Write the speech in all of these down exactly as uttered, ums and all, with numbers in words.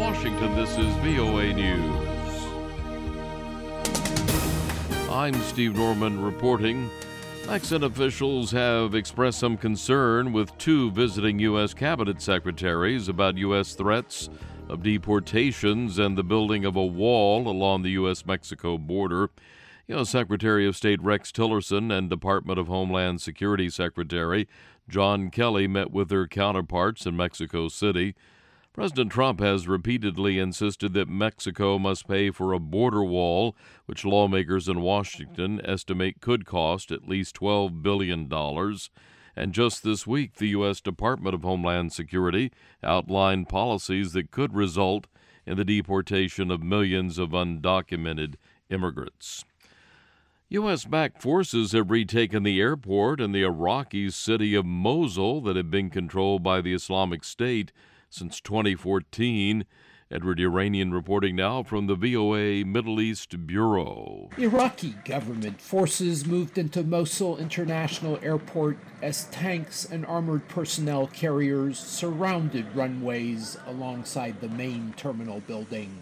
Washington, this is V O A News. I'm Steve Norman reporting. Mexican officials have expressed some concern with two visiting U S cabinet secretaries about U S threats of deportations and the building of a wall along the U S Mexico border. U S Secretary of State Rex Tillerson and Department of Homeland Security Secretary John Kelly met with their counterparts in Mexico City. President Trump has repeatedly insisted that Mexico must pay for a border wall, which lawmakers in Washington estimate could cost at least twelve billion dollars. And just this week, the U S Department of Homeland Security outlined policies that could result in the deportation of millions of undocumented immigrants. U S-backed forces have retaken the airport in the Iraqi city of Mosul that had been controlled by the Islamic State since twenty fourteen. Edward Uranian reporting now from the V O A Middle East Bureau. Iraqi government forces moved into Mosul International Airport as tanks and armored personnel carriers surrounded runways alongside the main terminal building.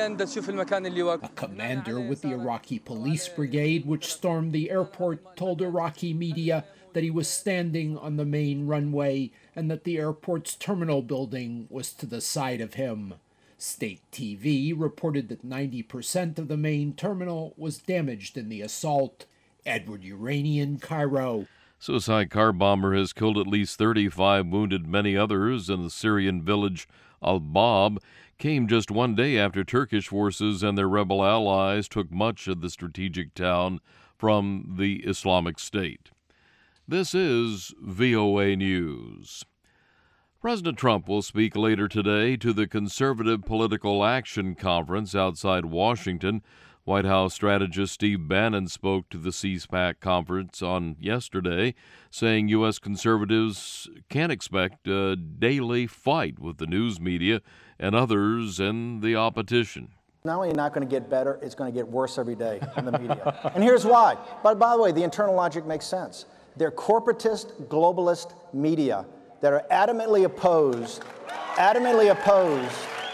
A commander with the Iraqi police brigade, which stormed the airport, told Iraqi media that he was standing on the main runway and that the airport's terminal building was to the side of him. State T V reported that ninety percent of the main terminal was damaged in the assault. Edward Uranian, Cairo. Suicide car bomber has killed at least thirty-five, wounded many others in the Syrian village Al-Bab. Came just one day after Turkish forces and their rebel allies took much of the strategic town from the Islamic State. This is V O A News. President Trump will speak later today to the Conservative Political Action Conference outside Washington. White House strategist Steve Bannon spoke to the C PAC conference on yesterday, saying U S conservatives can expect a daily fight with the news media and others in the opposition. Not only not going to get better, it's going to get worse every day in the media. And here's why. But by the way, the internal logic makes sense. They're corporatist, globalist media that are adamantly opposed, adamantly opposed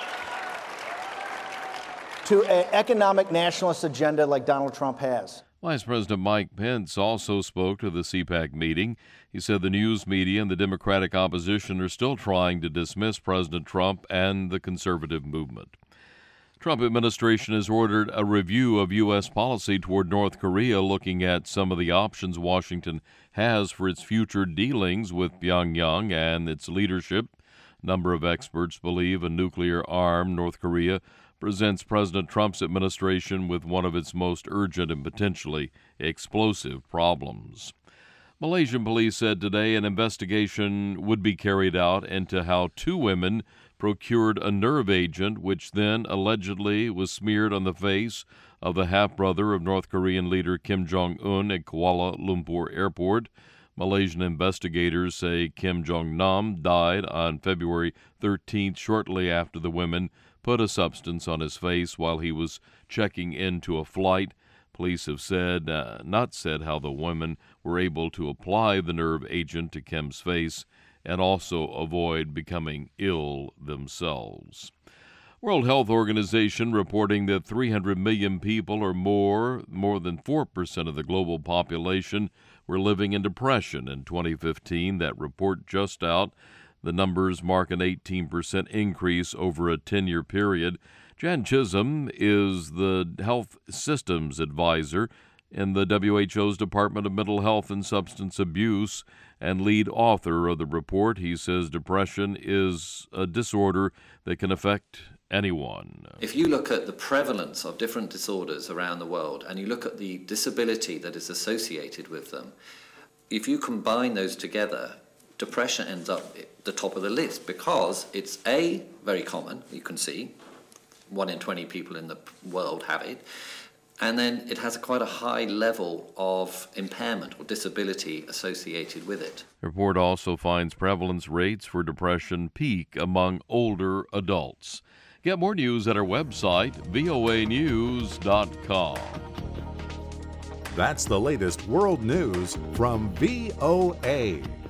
to an economic nationalist agenda like Donald Trump has. Vice President Mike Pence also spoke to the C PAC meeting. He said the news media and the Democratic opposition are still trying to dismiss President Trump and the conservative movement. Trump administration has ordered a review of U S policy toward North Korea, looking at some of the options Washington has for its future dealings with Pyongyang and its leadership. A number of experts believe a nuclear-armed North Korea presents President Trump's administration with one of its most urgent and potentially explosive problems. Malaysian police said today an investigation would be carried out into how two women procured a nerve agent which then allegedly was smeared on the face of the half-brother of North Korean leader Kim Jong-un at Kuala Lumpur Airport. Malaysian investigators say Kim Jong-nam died on February thirteenth, shortly after the women put a substance on his face while he was checking into a flight. Police have said, uh, not said how the women were able to apply the nerve agent to Kim's face and also avoid becoming ill themselves. World Health Organization reporting that three hundred million people or more, more than four percent of the global population, were living in depression in twenty fifteen. That report just out. The numbers mark an eighteen percent increase over a ten-year period. Jan Chisholm is the Health Systems Advisor in the W H O's Department of Mental Health and Substance Abuse and lead author of the report. He says depression is a disorder that can affect anyone. If you look at the prevalence of different disorders around the world and you look at the disability that is associated with them, if you combine those together, depression ends up at the top of the list because it's A, very common, you can see, one in twenty people in the world have it, and then it has quite a high level of impairment or disability associated with it. The report also finds prevalence rates for depression peak among older adults. Get more news at our website, V O A news dot com. That's the latest world news from V O A.